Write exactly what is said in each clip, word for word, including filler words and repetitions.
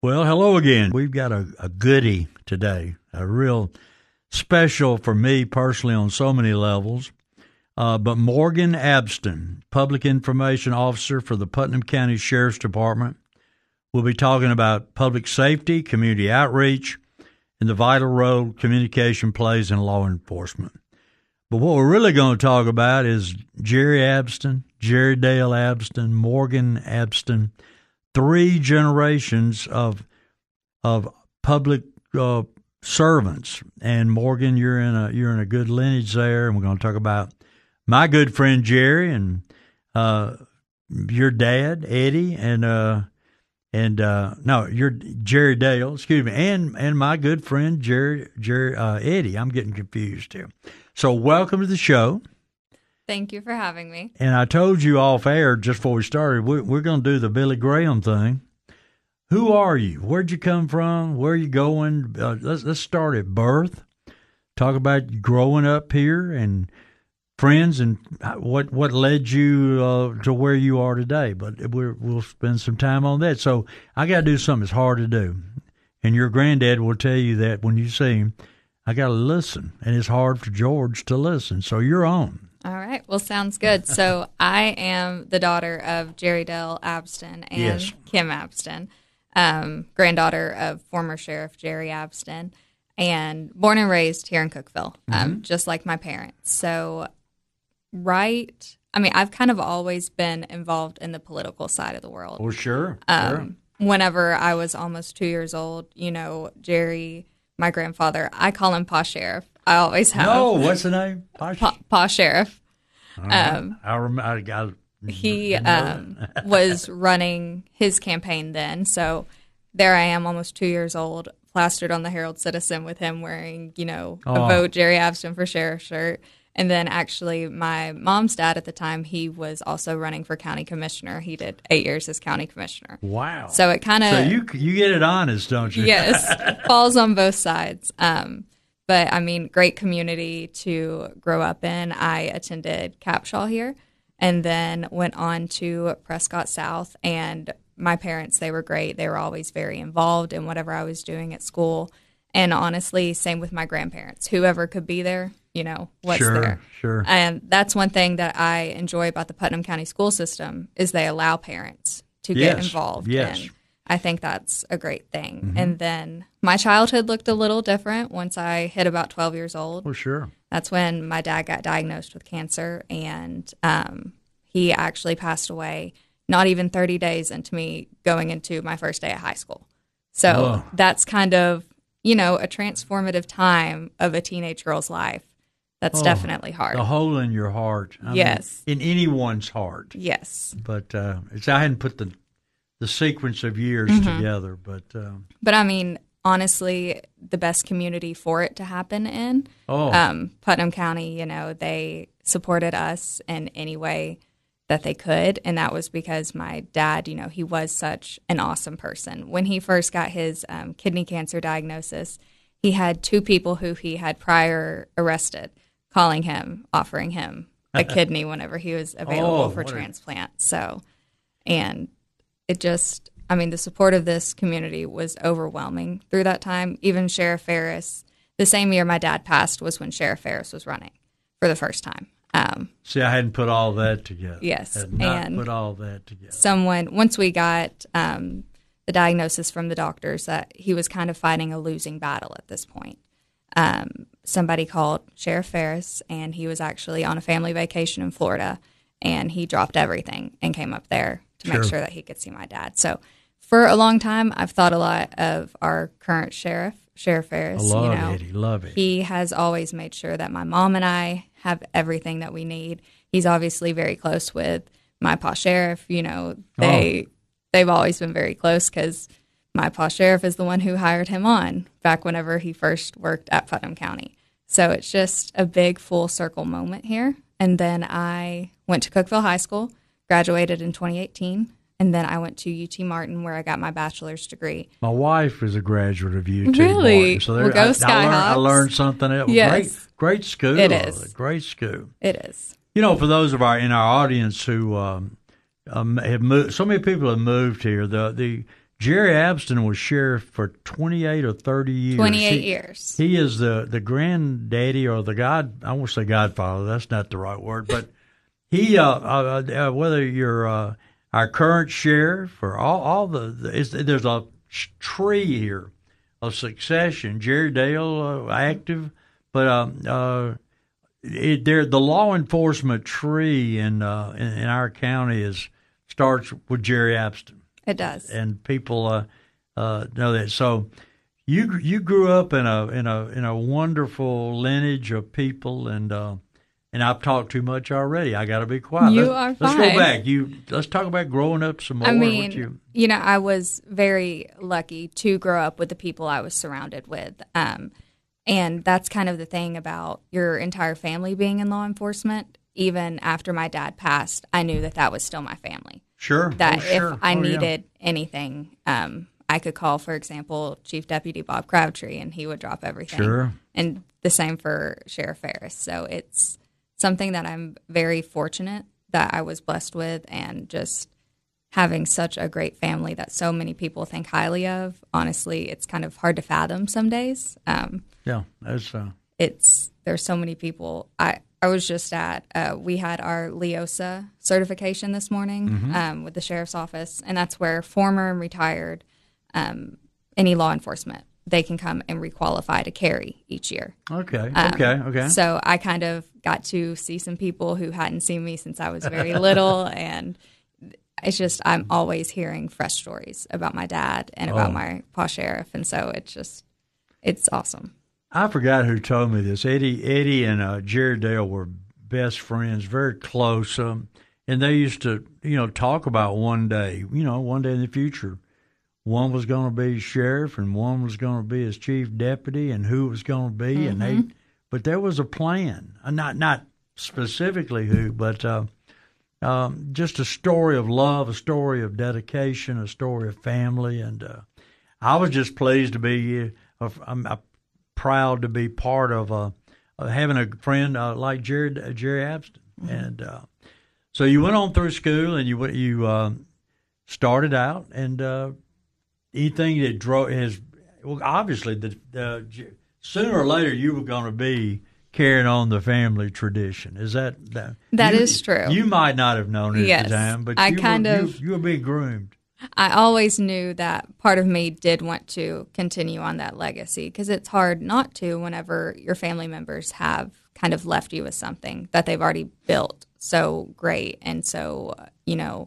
Well, hello again. We've got a, a goodie today, a real special for me personally on so many levels. Uh, but Morgan Abston, Public Information Officer for the Putnam County Sheriff's Department, will be talking about public safety, community outreach, and the vital role communication plays in law enforcement. But what we're really going to talk about is Jerry Abston, Jerry Dale Abston, Morgan Abston, three generations of of public uh, servants. And Morgan, you're in a you're in a good lineage there, and we're going to talk about my good friend Jerry and uh, your dad Eddie, and uh, and uh, no, your Jerry Dale, excuse me, and and my good friend Jerry Jerry uh, Eddie. I'm getting confused here. So welcome to the show. Thank you for having me. And I told you off air just before we started, we're, we're going to do the Billy Graham thing. Who are you? Where'd you come from? Where are you going? Uh, let's let's start at birth. Talk about growing up here and friends and what what led you uh, to where you are today. But we're, we'll spend some time on that. So I got to do something that's hard to do. And your granddad will tell you that when you see him. I got to listen, and it's hard for George to listen. So you're on. All right. Well, sounds good. So I am the daughter of Jerry Dale Abston and yes. Kim Abston, um, granddaughter of former Sheriff Jerry Abston, and born and raised here in Cookeville, um, Mm-hmm. just like my parents. So, right, I mean, I've kind of always been involved in the political side of the world. Well, sure. Um, sure. Whenever I was almost two years old, you know, Jerry, my grandfather, I call him Pa Sheriff. I always have. No, what's the name? Pa, Pa, Pa Sheriff. um, I remember. I got. He um, was running his campaign then, so there I am, almost two years old, plastered on the Herald Citizen with him wearing, you know, a Oh. Vote Jerry Abston for Sheriff shirt. And then actually my mom's dad at the time, he was also running for county commissioner. He did eight years as county commissioner. Wow. So it kind of... So you you get it honest, don't you? Yes, falls on both sides. Um, but, I mean, great community to grow up in. I attended Capshaw here and then went on to Prescott South. And my parents, they were great. They were always very involved in whatever I was doing at school. And honestly, same with my grandparents. Whoever could be there, you know, what's sure, there. Sure, And that's one thing that I enjoy about the Putnam County school system is they allow parents to Yes, get involved. yes. And I think that's a great thing. Mm-hmm. And then my childhood looked a little different once I hit about twelve years old. Well, sure. That's when my dad got diagnosed with cancer, and um, he actually passed away not even thirty days into me going into my first day at high school. So Whoa. that's kind of, you know, a transformative time of a teenage girl's life. That's Oh, definitely hard. The hole in your heart. I Yes. mean, in anyone's heart. Yes. But uh, it's I hadn't put the the sequence of years Mm-hmm. together. But um, But I mean, honestly, the best community for it to happen in, oh, um, Putnam County, you know, they supported us in any way that they could. And that was because my dad, you know, he was such an awesome person. When he first got his um, kidney cancer diagnosis, he had two people who he had prior arrested calling him, offering him a kidney whenever he was available Oh, for what a- transplant. So, and it just, I mean, the support of this community was overwhelming through that time. Even Sheriff Ferris, the same year my dad passed was when Sheriff Ferris was running for the first time. Um, see, I hadn't put all that together. Yes, Had not and put all that together. someone, once we got um, the diagnosis from the doctors that he was kind of fighting a losing battle at this point, um, somebody called Sheriff Ferris, and he was actually on a family vacation in Florida, and he dropped everything and came up there to Sure. make sure that he could see my dad. So for a long time, I've thought a lot of our current sheriff, Sheriff Ferris. I love you know, Eddie. Love it. He has always made sure that my mom and I have everything that we need. He's obviously very close with my pa sheriff. You know, they Oh. they've always been very close because my pa sheriff is the one who hired him on back whenever he first worked at Putnam County. So it's just a big full circle moment here. And then I went to Cookeville High School, graduated in twenty eighteen. And then I went to U T Martin where I got my bachelor's degree. My wife is a graduate of U T Really? Martin, so there, Well, go I, I, learned, I Skyhawks. learned something else. Yes. Great, great school. It is. Great school. It is. You know, for those of our in our audience who um, um, have moved, so many people have moved here. The the Jerry Abston was sheriff for twenty-eight or thirty years. twenty-eight he, years. He is the, the granddaddy or the god. I won't say godfather. That's not the right word. But he, uh, uh, uh, whether you're uh, our current sheriff or all, all the, the it's, there's a tree here of succession. Jerry Dale, uh, active, but um, uh, it, there the law enforcement tree in, uh, in in our county is starts with Jerry Abston. It does, and people uh, uh, know that. So you you grew up in a in a in a wonderful lineage of people, and uh, and I've talked too much already. I got to be quiet. You let's, are let's fine. go back. You let's talk about growing up some more. I mean, What you, you know, I was very lucky to grow up with the people I was surrounded with. Um, and that's kind of the thing about your entire family being in law enforcement. Even after my dad passed, I knew that that was still my family. Sure. That oh, sure. if I oh, needed yeah. anything, um, I could call, for example, Chief Deputy Bob Crabtree, and he would drop everything. Sure. And the same for Sheriff Ferris. So it's something that I'm very fortunate that I was blessed with, and just having such a great family that so many people think highly of. Honestly, it's kind of hard to fathom some days. Um, yeah, that's. Uh... It's there's so many people. I. I was just at, uh, we had our LEOSA certification this morning mm-hmm. um, with the Sheriff's Office, and that's where former and retired, um, any law enforcement, they can come and requalify to carry each year. Okay, um, okay, okay. So I kind of got to see some people who hadn't seen me since I was very little, and it's just, I'm always hearing fresh stories about my dad and about oh. my pa sheriff, and so it's just, it's awesome. I forgot who told me this. Eddie, Eddie, and uh, Jerry Dale were best friends, very close, um, and they used to, you know, talk about one day, you know, one day in the future, one was going to be sheriff and one was going to be his chief deputy, and who it was going to be, mm-hmm. and they, but there was a plan, uh, not not specifically who, but uh, um, just a story of love, a story of dedication, a story of family, and uh, I was just pleased to be. Uh, I'm, I'm proud to be part of uh, uh, having a friend uh, like Jerry uh, Jerry Abston, mm-hmm. and uh, so you went on through school and you you uh, started out, and uh, anything that drove his well, obviously the, the sooner or later you were going to be carrying on the family tradition. Is that that? That you, is true. You might not have known it yes, at the time, but I you kind were, of you, you were being groomed. I always knew that part of me did want to continue on that legacy, because it's hard not to whenever your family members have kind of left you with something that they've already built so great and so, you know,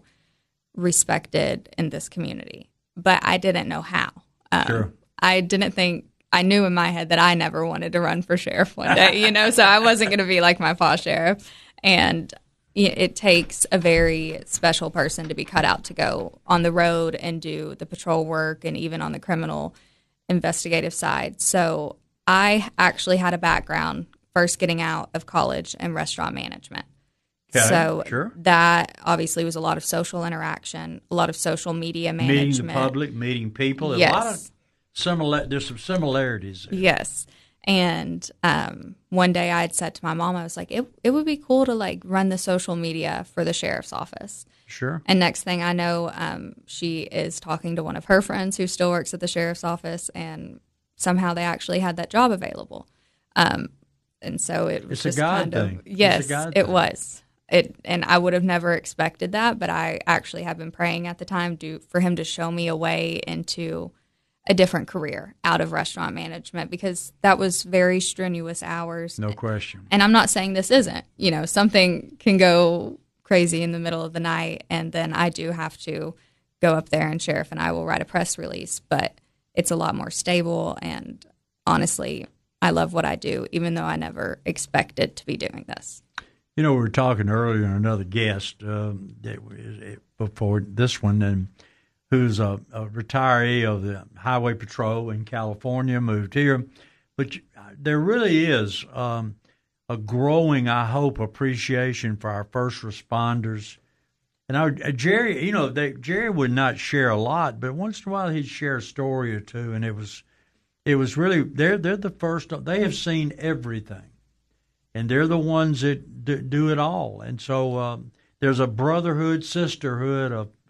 respected in this community. But I didn't know how. Um, sure. I didn't think, I knew in my head that I never wanted to run for sheriff one day, you know, so I wasn't going to be like my pa sheriff. And it takes a very special person to be cut out to go on the road and do the patrol work and even on the criminal investigative side. So I actually had a background first getting out of college in restaurant management. Okay, so sure. that obviously was a lot of social interaction, a lot of social media management. Meeting the public, meeting people. Yes. A lot of similar, there's some similarities there. Yes. And um, one day I had said to my mom, I was like, it it would be cool to like run the social media for the sheriff's office. Sure. And next thing I know, um, she is talking to one of her friends who still works at the sheriff's office, and somehow they actually had that job available. Um, and so it was it's just a God kind thing. of yes, it's a God it thing. was. It and I would have never expected that, but I actually have been praying at the time to for him to show me a way into a different career out of restaurant management, because that was very strenuous hours. No question. And I'm not saying this isn't. You know, something can go crazy in the middle of the night, and then I do have to go up there, and Sheriff and I will write a press release, but it's a lot more stable, and honestly, I love what I do, even though I never expected to be doing this. You know, we were talking earlier, another guest um, that was, before this one, and who's a, a retiree of the Highway Patrol in California, moved here. But there really is um, a growing, I hope, appreciation for our first responders. And our, uh, Jerry, you know, they, Jerry would not share a lot, but once in a while he'd share a story or two, and it was, it was really they're they're the first. They have seen everything, and they're the ones that do, do it all. And so um, there's a brotherhood, sisterhood of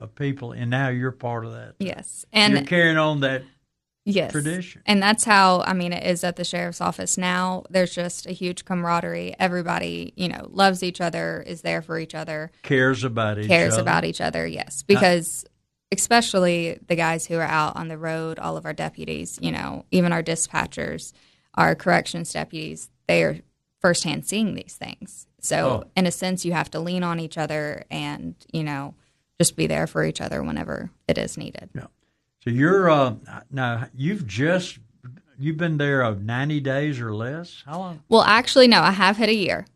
of people, and now you're part of that. Yes. And you're carrying on that yes. tradition. And that's how, I mean, it is at the sheriff's office now. There's just a huge camaraderie. Everybody, you know, loves each other, is there for each other. Cares about each cares other. Cares about each other, yes. Because especially the guys who are out on the road, all of our deputies, you know, even our dispatchers, our corrections deputies, they are firsthand seeing these things. So oh. in a sense, you have to lean on each other and, you know, just be there for each other whenever it is needed. Yeah. So you're uh, now you've just you've been there of ninety days or less. How long? Well, actually, no, I have hit a year.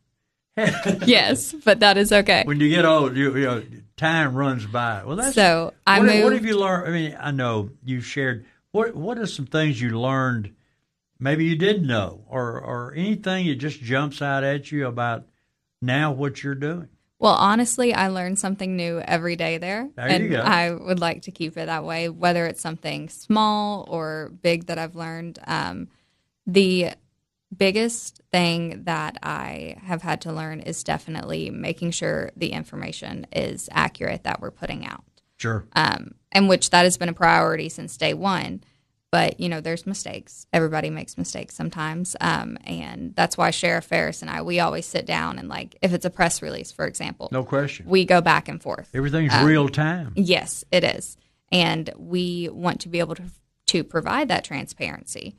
Yes, but that is okay. When you get old, you, you know, time runs by. Well, that's so. I what, moved. What have you learned? I mean, I know you shared. What What are some things you learned? Maybe you didn't know, or or anything that just jumps out at you about now what you're doing. Well, honestly, I learn something new every day there. There and you go. I would like to keep it that way, whether it's something small or big that I've learned. Um, the biggest thing that I have had to learn is definitely making sure the information is accurate that we're putting out. Sure. Um, and which that has been a priority since day one. But, you know, there's mistakes. Everybody makes mistakes sometimes. Um, and that's why Sheriff Ferris and I, we always sit down and, like, if it's a press release, for example. No question. We go back and forth. Everything's um, real time. Yes, it is. And we want to be able to to provide that transparency.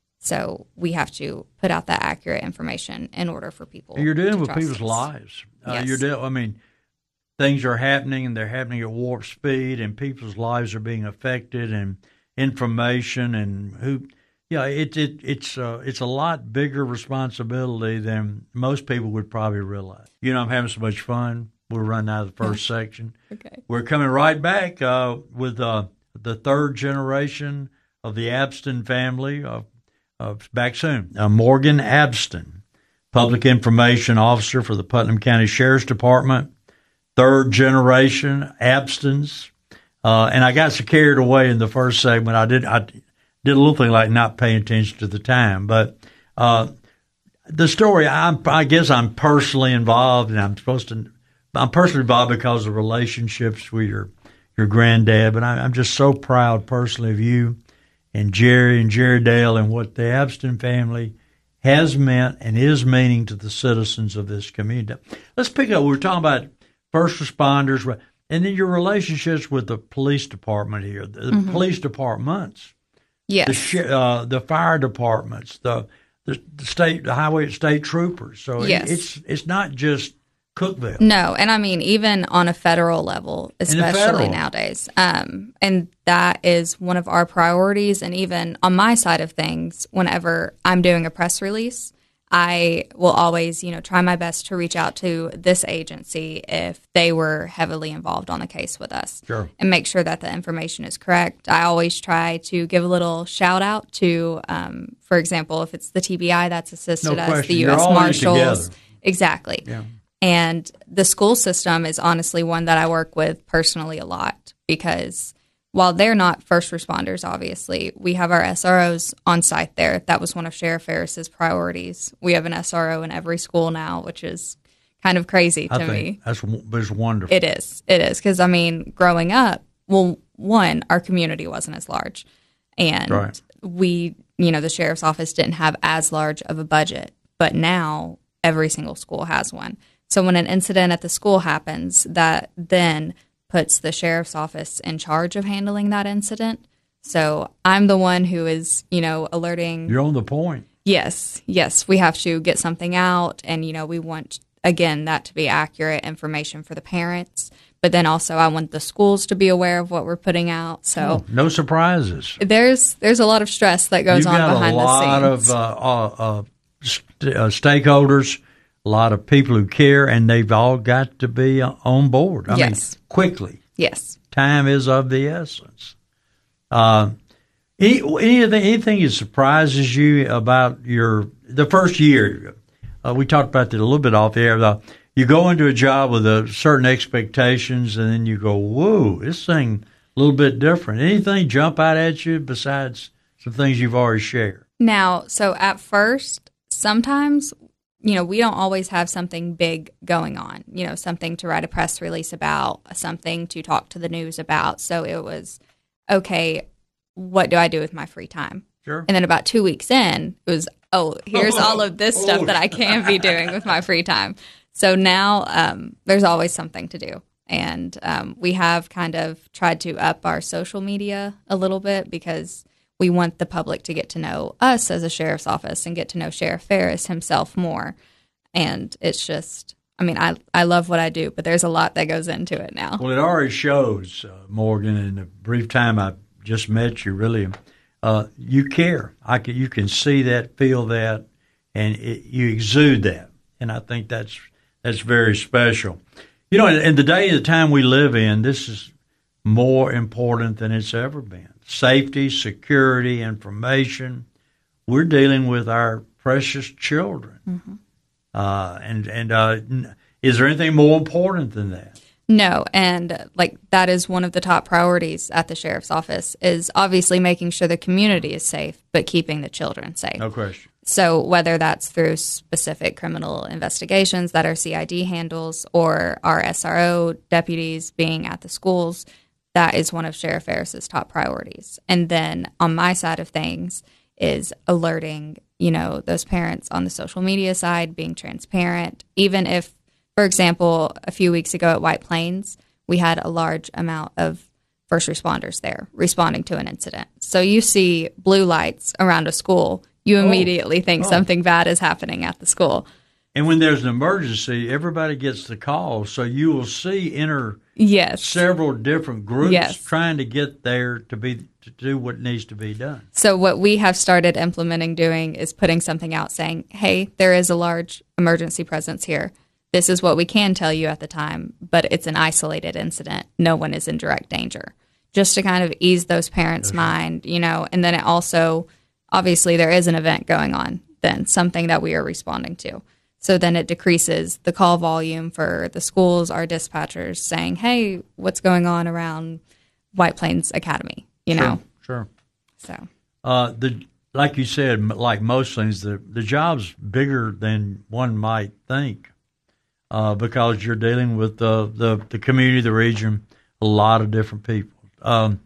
So we have to put out that accurate information in order for people. And you're dealing to with trust people's us. lives. Uh, Yes. You're dealing. I mean, things are happening, and they're happening at warp speed, and people's lives are being affected, and information, and who. Yeah, it it it's uh, it's a lot bigger responsibility than most people would probably realize. You know, I'm having so much fun. We're running out of the first section. Okay. We're coming right back uh, with uh, the third generation of the Abston family. Uh, uh, back soon. Uh, Morgan Abston, Public Information Officer for the Putnam County Sheriff's Department, third generation Abstons. Uh, and I got so carried away in the first segment. I did I did a little thing like not paying attention to the time. But uh, the story, I'm, I guess I'm personally involved, and I'm supposed to. I'm personally involved because of relationships with your your granddad. But I, I'm just so proud personally of you and Jerry and Jerry Dale and what the Abston family has meant and is meaning to the citizens of this community. Let's pick up. We were talking about first responders. And then your relationships with the police department here, the mm-hmm. police departments, yes, the sh- uh, the fire departments, the, the the state, the highway state troopers. So yes. it, it's it's not just Cookeville. No, and I mean even on a federal level, especially federal. nowadays. Um, and that is one of our priorities. And even on my side of things, whenever I'm doing a press release, I will always, you know, try my best to reach out to this agency if they were heavily involved on the case with us, sure. and make sure that the information is correct. I always try to give a little shout out to, um, for example, if it's the T B I that's assisted no us, question. the U You're S all Marshals, together. Exactly. Yeah. And the school system is honestly one that I work with personally a lot because while they're not first responders, obviously, we have our S R Os on site there. That was one of Sheriff Ferris's priorities. We have an S R O in every school now, which is kind of crazy to I think me. That's, that's wonderful. It is. It is. Because, I mean, growing up, well, one, our community wasn't as large. And right. we, you know, the sheriff's office didn't have as large of a budget. But now every single school has one. So when an incident at the school happens, that then puts the sheriff's office in charge of handling that incident. So I'm the one who is, you know, alerting. You're on the point. Yes, yes. We have to get something out. And, you know, we want, again, that to be accurate information for the parents. But then also I want the schools to be aware of what we're putting out. So oh, no surprises. There's there's a lot of stress that goes You've on got behind a lot the scenes. of uh, uh, uh, st- uh, stakeholders, a lot of people who care, and they've all got to be uh, on board. I Yes. mean, quickly. Yes. Time is of the essence. Uh, any, anything, anything that surprises you about your the first year? Uh, we talked about that a little bit off the air. The, you go into a job with a certain expectations, and then you go, "Whoa, this thing a little bit different." Anything jump out at you besides some things you've already shared? Now, so at first, sometimes, you know, we don't always have something big going on, you know, something to write a press release about, something to talk to the news about. So it was, okay, what do I do with my free time? Sure. And then about two weeks in, it was, oh, here's all of this stuff that I can be doing with my free time. So now um, there's always something to do. And um, we have kind of tried to up our social media a little bit because we want the public to get to know us as a sheriff's office and get to know Sheriff Ferris himself more. And it's just, I mean, I, I love what I do, but there's a lot that goes into it now. Well, it already shows, uh, Morgan, in the brief time I just met you, really, uh, you care. I can, you can see that, feel that, and it, you exude that. And I think that's that's very special. You know, in, in the day and the time we live in, this is more important than it's ever been. Safety, security, information. We're dealing with our precious children. Mm-hmm. Uh, and and uh, is there anything more important than that? No, and like that is one of the top priorities at the sheriff's office is obviously making sure the community is safe, but keeping the children safe. No question. So whether that's through specific criminal investigations that our C I D handles or our S R O deputies being at the schools, that is one of Sheriff Ferris's top priorities. And then on my side of things is alerting, you know, those parents on the social media side, being transparent, even if, for example, a few weeks ago at White Plains, we had a large amount of first responders there responding to an incident. So you see blue lights around a school, you immediately oh. think oh. something bad is happening at the school. And when there's an emergency, everybody gets the call. So you will see inter yes. several different groups yes. trying to get there to be to do what needs to be done. So what we have started implementing doing is putting something out saying, hey, there is a large emergency presence here. This is what we can tell you at the time, but it's an isolated incident. No one is in direct danger. Just to kind of ease those parents' okay. mind, you know, and then it also, obviously there is an event going on, then something that we are responding to. So then it decreases the call volume for the schools, our dispatchers saying, hey, what's going on around White Plains Academy, you sure, know? Sure. So, uh, the like you said, like most things, the, the job's bigger than one might think. Uh, because you're dealing with the, the, the community, the region, a lot of different people. Um,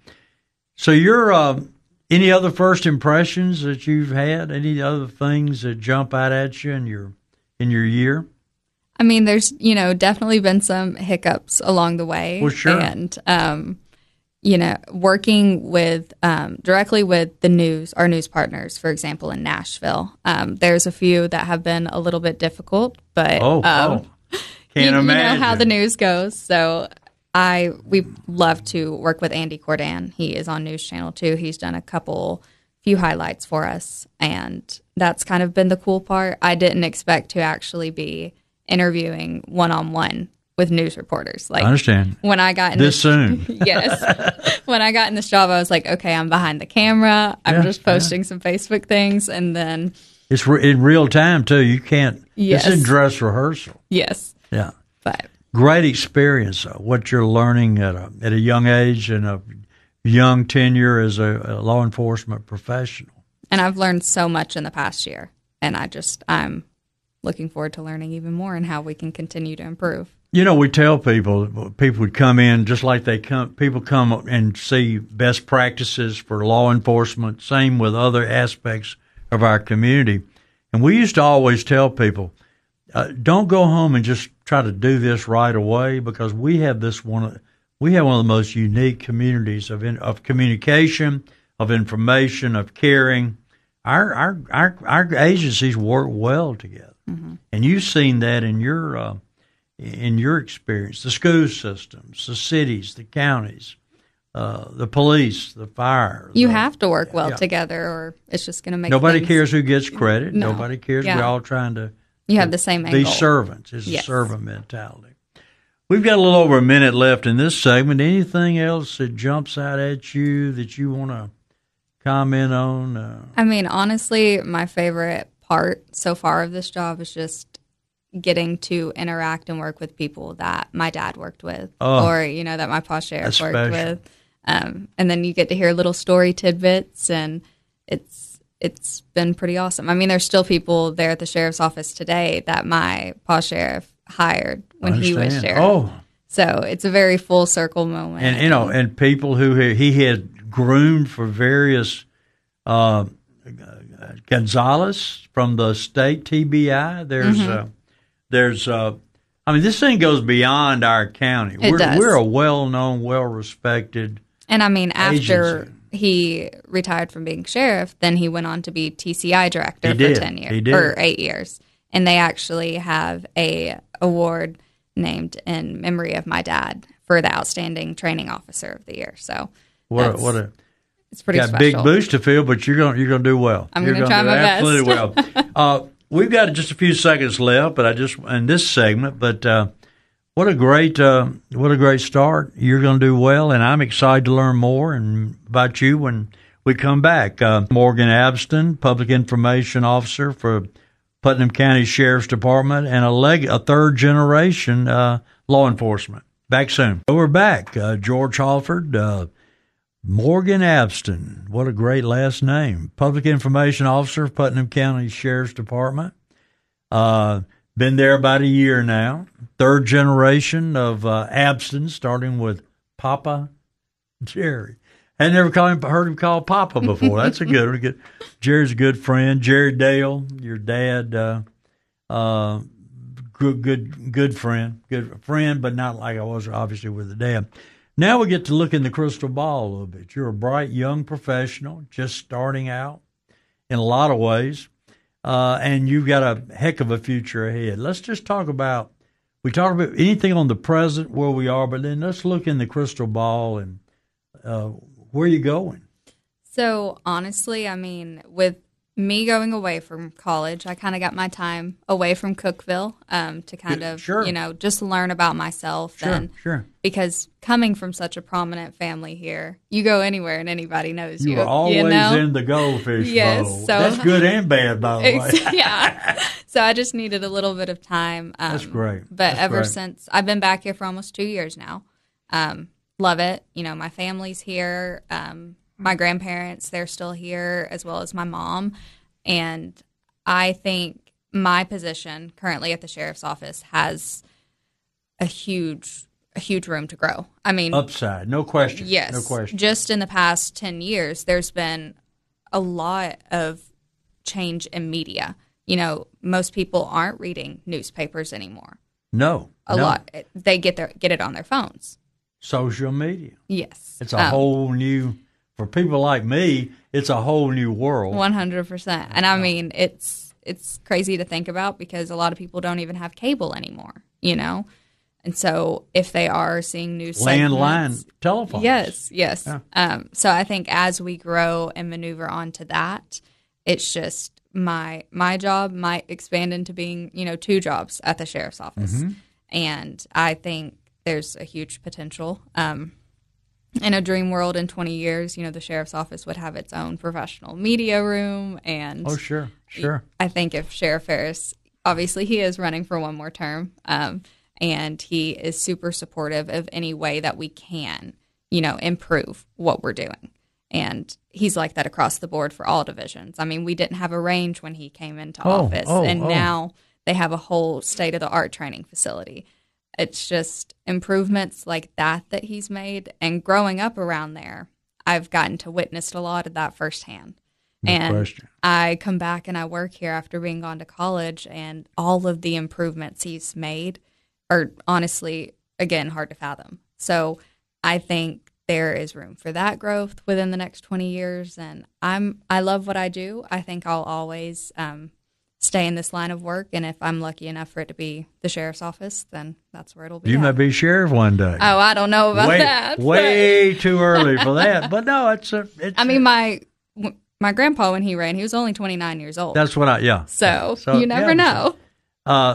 so you're, uh, any other first impressions that you've had? Any other things that jump out at you in your in your year? I mean, there's, you know, definitely been some hiccups along the way. Well, sure. And, um, you know, working with um, directly with the news, our news partners, for example, in Nashville, um, there's a few that have been a little bit difficult, but oh, um, oh. Can't you, imagine. you know how the news goes. So I we love to work with Andy Cordan. He is on News Channel too. He's done a couple, few highlights for us, and that's kind of been the cool part. I didn't expect to actually be interviewing one on one with news reporters. Like I understand. When I got in this, this soon, yes. When I got in this job, I was like, okay, I'm behind the camera. I'm yeah, just posting yeah. some Facebook things, and then it's re- in real time too. You can't. Yes. It's in dress rehearsal. Yes. Yeah. But great experience. Though, what you're learning at a at a young age and a young tenure as a, a law enforcement professional. And I've learned so much in the past year, and I just I'm looking forward to learning even more and how we can continue to improve. You know, we tell people, people would come in just like they come, people come and see best practices for law enforcement, same with other aspects of our community. And we used to always tell people, uh, don't go home and just try to do this right away, because we have this one, we have one of the most unique communities of in, of communication, of information, of caring. Our our our, our agencies work well together, mm-hmm. and you've seen that in your uh, in your experience. The school systems, the cities, the counties, uh, the police, the fire. You the, have to work well yeah. together, or it's just going to make nobody things, cares who gets credit. No. Nobody cares. Yeah. We're all trying to. You have the same be angle. servants. It's yes. a servant mentality. We've got a little over a minute left in this segment. Anything else that jumps out at you that you want to comment on? Uh, I mean, honestly, my favorite part so far of this job is just getting to interact and work with people that my dad worked with, oh, or you know that my pa sheriff worked special. with, um, and then you get to hear little story tidbits, and it's it's been pretty awesome. I mean, there's still people there at the sheriff's office today that my pa sheriff hired when he was sheriff. Oh, so it's a very full circle moment. and you know, and people who he had groomed for various. Uh, Gonzalez from the state T B I. There's, mm-hmm. uh, there's. Uh, I mean, this thing goes beyond our county. It we're does. we're a well-known, well-respected. And I mean, after agency. he retired from being sheriff, then he went on to be T C I director he for did. ten years he did. or eight years, and they actually have a award named in memory of my dad for the outstanding training officer of the year. So what a, what a. It's pretty got special. big boots to fill, but you're going you're going to do well. I'm going to try do my absolutely best. well. Uh, we've got just a few seconds left, but I just in this segment. But uh, what a great uh, what a great start! You're going to do well, and I'm excited to learn more and about you when we come back. Uh, Morgan Abston, Public Information Officer for Putnam County Sheriff's Department, and a leg a third generation uh, law enforcement. Back soon. So we're back. Uh, George Halford. Uh, Morgan Abston, what a great last name. Public Information Officer, Putnam County Sheriff's Department. Uh, been there about a year now. Third generation of uh, Abston, starting with Papa Jerry. I never called him, heard him called Papa before. That's a good one. Good. Jerry's a good friend. Jerry Dale, your dad, uh, uh, good, good, good friend. Good friend, but not like I was obviously with the dad. Now we get to look in the crystal ball a little bit. You're a bright young professional, just starting out in a lot of ways, uh, and you've got a heck of a future ahead. Let's just talk about, we talk about anything on the present, where we are, but then let's look in the crystal ball and uh, where are you going? So honestly, I mean, with me going away from college, I kind of got my time away from Cookeville um, to kind of, sure. you know, just learn about myself. Sure, and sure. Because coming from such a prominent family here, you go anywhere and anybody knows you. You were always you know? in the goldfish yes, bowl. So, That's good and bad, by the way. yeah. So I just needed a little bit of time. Um, That's great. But That's ever great. since, I've been back here for almost two years now. Um, love it. You know, my family's here. Um, my grandparents, they're still here, as well as my mom. And I think my position currently at the sheriff's office has a huge, a huge room to grow. I mean, upside, no question. Yes, no question. Just in the past ten years, there's been a lot of change in media. You know, most people aren't reading newspapers anymore. No, a no. lot. They get their get it on their phones. Social media. Yes, it's a um, whole new. For people like me, it's a whole new world. One hundred percent. And I mean, it's it's crazy to think about because a lot of people don't even have cable anymore. You know, and so if they are seeing news landline telephones, yes, yes. Yeah. Um, so I think as we grow and maneuver onto that, it's just my my job might expand into being, you know, two jobs at the sheriff's office, mm-hmm. and I think there's a huge potential. Um, in a dream world, in twenty years, you know, the sheriff's office would have its own professional media room, and oh, sure, sure. I think if Sheriff Ferris, obviously, he is running for one more term, um, and he is super supportive of any way that we can, you know, improve what we're doing. And he's like that across the board for all divisions. I mean, we didn't have a range when he came into oh, office, oh, and oh. now they have a whole state-of-the-art training facility. It's just improvements like that that he's made. And growing up around there, I've gotten to witness a lot of that firsthand. No and question. I come back and I work here after being gone to college, and all of the improvements he's made are honestly, again, hard to fathom. So I think there is room for that growth within the next twenty years. And I'm I love what I do. I think I'll always um, stay in this line of work, and if I'm lucky enough for it to be the sheriff's office, then that's where it'll be. You at. might be sheriff one day. Oh, I don't know about way, that. Way too early for that. But no, it's a. It's I mean, a, my my grandpa, when he ran, he was only twenty-nine years old. That's what I. Yeah. So, so you never yeah, know. Uh,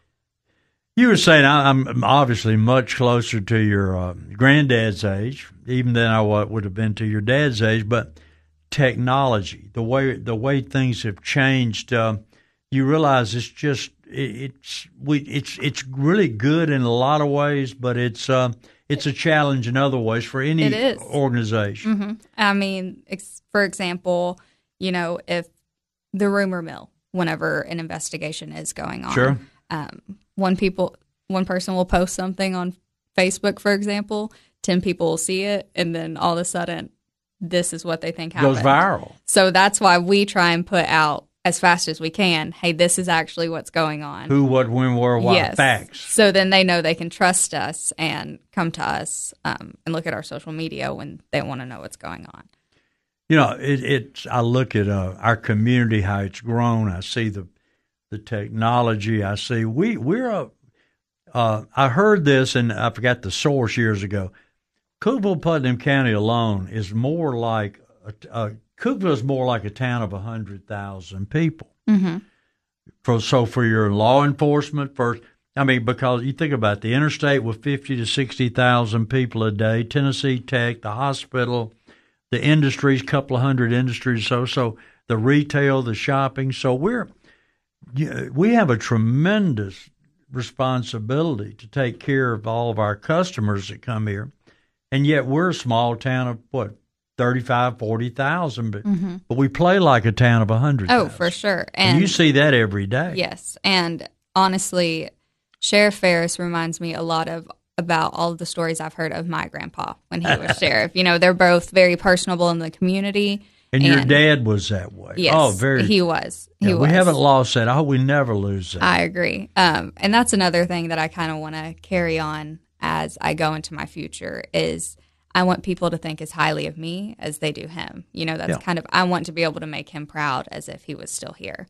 you were saying I, I'm obviously much closer to your uh, granddad's age, even than I would have been to your dad's age. But technology, the way the way things have changed. Uh, You realize it's just it's we it's it's really good in a lot of ways, but it's uh, it's a challenge in other ways for any It is. organization. Mm-hmm. I mean, ex- for example, you know, if the rumor mill, whenever an investigation is going on. Sure. Um, one people, one person will post something on Facebook, for example, ten people will see it, and then all of a sudden, this is what they think happened. Goes viral. So that's why we try and put out as fast as we can, hey, this is actually what's going on. Who, what, when, where, what, yes. facts. So then they know they can trust us and come to us um, and look at our social media when they want to know what's going on. You know, it, it's. I look at uh, our community, how it's grown. I see the the technology. I see we we're a. Uh, I heard this, and I forgot the source years ago. Cookeville, Putnam County alone is more like a, a, Cookeville is more like a town of a hundred thousand people. Mm-hmm. For so for your law enforcement, first, I mean, because you think about it, the interstate with fifty to sixty thousand people a day, Tennessee Tech, the hospital, the industries, couple of hundred industries, so so the retail, the shopping. So we're we have a tremendous responsibility to take care of all of our customers that come here, and yet we're a small town of what thirty-five, forty thousand, but mm-hmm. but we play like a town of a hundred. Oh, for sure, and, and you see that every day. Yes, and honestly, Sheriff Ferris reminds me a lot of about all of the stories I've heard of my grandpa when he was sheriff. You know, they're both very personable in the community. And, and your dad was that way. Yes, oh, very. He was. He yeah, was. We haven't lost that. I hope we never lose that. I agree. Um, and that's another thing that I kind of want to carry on as I go into my future is I want people to think as highly of me as they do him. You know, that's yeah. kind of, I want to be able to make him proud as if he was still here.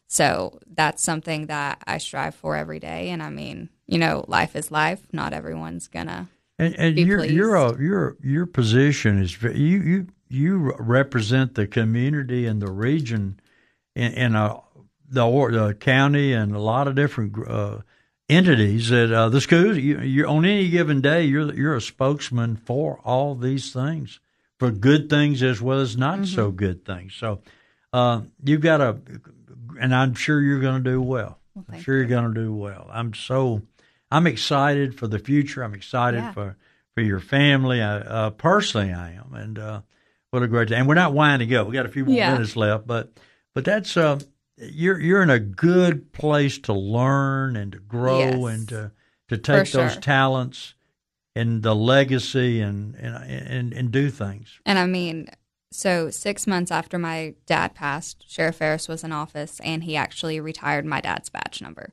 So that's something that I strive for every day. And I mean, you know, life is life. Not everyone's gonna. And, and be your pleased. your uh, your your position is you you you represent the community and the region in, in a, the the county and a lot of different uh, entities that uh, the schools. You, you're on any given day, you're you're a spokesman for all these things, for good things as well as not mm-hmm. so good things. So uh, you've got a, and I'm sure you're going to do well. well I'm sure you. you're going to do well. I'm so. I'm excited for the future. I'm excited yeah. for, for your family. I, uh, personally, I am, and uh, what a great day! And we're not winding up. We got a few more yeah. minutes left, but but that's uh, you're you're in a good place to learn and to grow yes. and to to take for those sure. talents and the legacy and, and and and do things. And I mean, so six months after my dad passed, Sheriff Ferris was in office, and he actually retired my dad's badge number.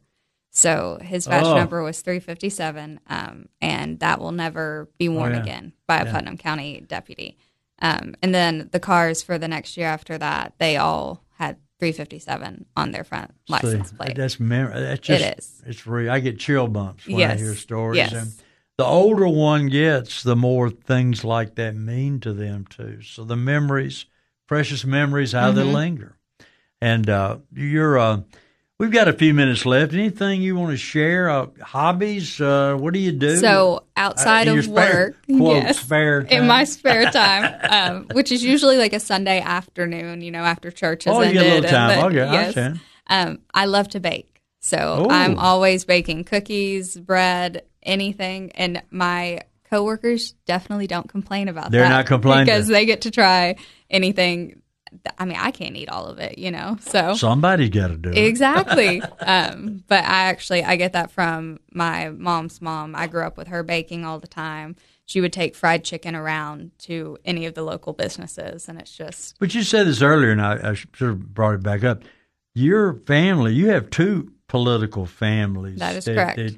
So his badge oh. number was three fifty-seven, um, and that will never be worn oh, yeah. again by a yeah. Putnam County deputy. Um, and then the cars for the next year after that, they all had three fifty-seven on their front license See, plate. That's, mem- that's just, it is. It's real. I get chill bumps when yes. I hear stories. Yes. And the older one gets, the more things like that mean to them, too. So the memories, precious memories, how mm-hmm. they linger. And uh, you're... Uh, We've got a few minutes left. Anything you want to share? Uh, hobbies? Uh, what do you do? So outside uh, of spare, work, quote, yes, spare time. in my spare time, um, which is usually like a Sunday afternoon, you know, after church has oh, ended. Oh, you get a little time. Then, okay, yes, I understand. Um, I love to bake. So Ooh. I'm always baking cookies, bread, anything. And my coworkers definitely don't complain about They're that. They're not complaining. Because they get to try anything. I mean, I can't eat all of it, you know, so. Somebody's got to do it. Exactly. um, but I actually, I get that from my mom's mom. I grew up with her baking all the time. She would take fried chicken around to any of the local businesses, and it's just. But you said this earlier, and I, I sort of brought it back up. Your family, you have two political families. That is that, correct. That,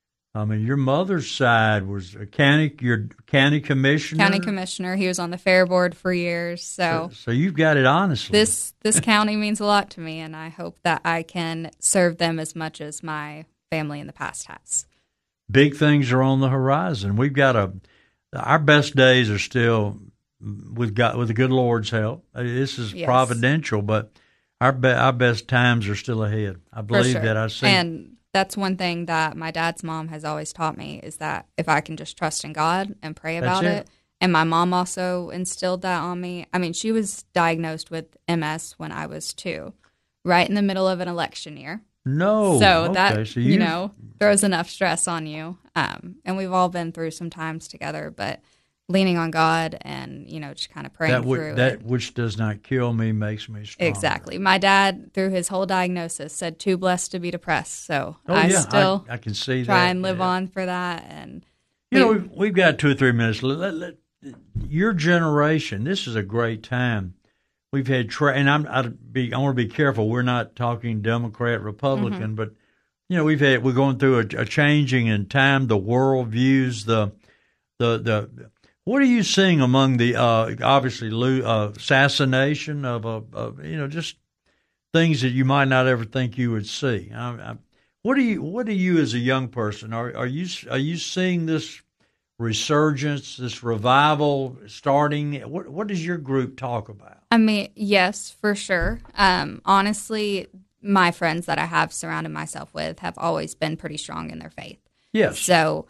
I mean, your mother's side was a county, your county commissioner. County commissioner. He was on the fair board for years. So, so, so you've got it honestly. This this county means a lot to me, and I hope that I can serve them as much as my family in the past has. Big things are on the horizon. We've got a. Our best days are still with God, with the good Lord's help. This is yes. providential, but our be, our best times are still ahead. I believe sure. that. I see. And that's one thing that my dad's mom has always taught me is that if I can just trust in God and pray about it. it. And my mom also instilled that on me. I mean, she was diagnosed with M S when I was two, right in the middle of an election year. No. So okay. that, so you know, throws enough stress on you. Um, and we've all been through some times together. But leaning on God and, you know, just kind of praying that w- through that it. which does not kill me makes me stronger. Exactly. My dad, through his whole diagnosis, said too blessed to be depressed. So Oh, I yeah, still I, I can see try that. and live yeah. on for that. And You know, we- we've, we've got two or three minutes. Let, let, let- your generation, this is a great time. We've had, tra- and I'm, I'd be, I want to be careful. We're not talking Democrat, Republican, Mm-hmm. but you know, we've had, we're going through a, a changing in time. The world views the, the, the. What are you seeing among the uh, obviously uh, assassination of a, of, you know, just things that you might not ever think you would see? I, I, what do you, what do you as a young person are are you are you seeing this resurgence, this revival starting? What what does your group talk about? I mean, yes, for sure. Um, honestly, my friends that I have surrounded myself with have always been pretty strong in their faith. Yes. So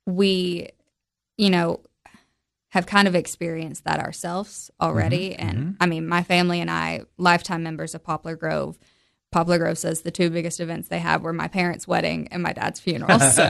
we, you know, have kind of experienced that ourselves already. Mm-hmm, and mm-hmm. I mean, my family and I, lifetime members of Poplar Grove. Poplar Grove says the two biggest events they have were my parents' wedding and my dad's funeral. So,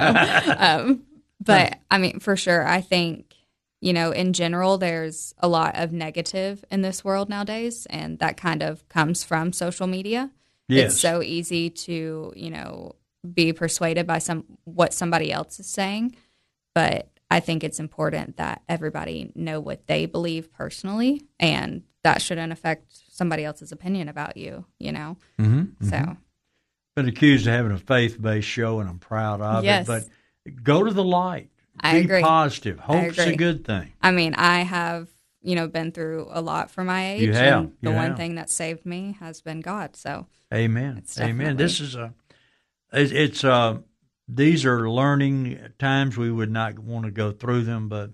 um, but I mean, for sure, I think, you know, in general, there's a lot of negative in this world nowadays, and that kind of comes from social media. Yes. It's so easy to, you know, be persuaded by some what somebody else is saying, but I think it's important that everybody know what they believe personally, and that shouldn't affect somebody else's opinion about you, you know? Mm-hmm, So. mm-hmm. Been accused of having a faith-based show, and I'm proud of Yes. it. But go to the light. I Be agree. positive. Hope's a agree. good thing. I mean, I have, you know, been through a lot for my age. You have. And the You one have. thing that saved me has been God. So, Amen. It's Amen. definitely- This is a, it's, it's uh, these are learning times. We would not want to go through them, but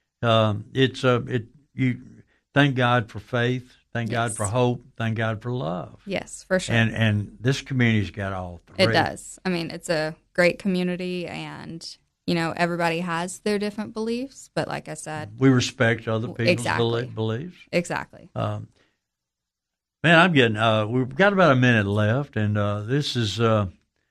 um, it's a, it, you thank God for faith. Thank God Yes. for hope. Thank God for love. yes, for sure. And and this community's got all three. It does. I mean, it's a great community, and, you know, everybody has their different beliefs. But like I said, We respect other people's Exactly. belie- beliefs. exactly. Um, man, I'm getting. Uh, we've got about a minute left, and uh, this is. Uh,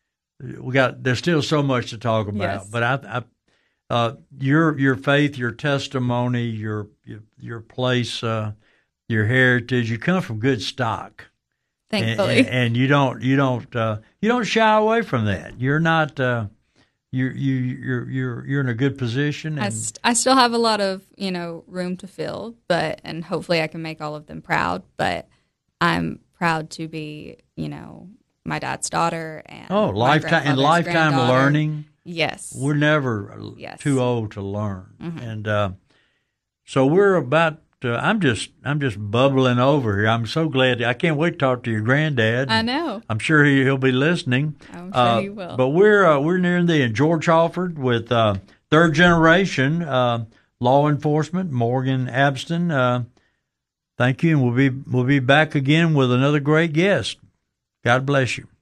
we got. There's still so much to talk about, Yes. but I, I uh, your your faith, your testimony, your your, your place, uh, your heritage. You come from good stock. And, Thankfully. and, and you don't you don't uh, you don't shy away from that. You're not uh, you you you're you're you're in a good position. I, And st- I still have a lot of, you know, room to fill, but, and hopefully I can make all of them proud, but I'm proud to be, you know, my dad's daughter and oh, my lifetime and grandfather's lifetime granddaughter. learning. Yes. We're never Yes. too old to learn, Mhm. and uh, so we're about. Uh, I'm just I'm just bubbling over here. I'm so glad. I can't wait to talk to your granddad. I know. I'm sure he, he'll be listening. I'm sure Uh, he will. But we're uh, we're nearing the end. George Halford with uh, third generation uh, law enforcement. Morgan Abston. Uh, thank you, and we'll be we'll be back again with another great guest. God bless you.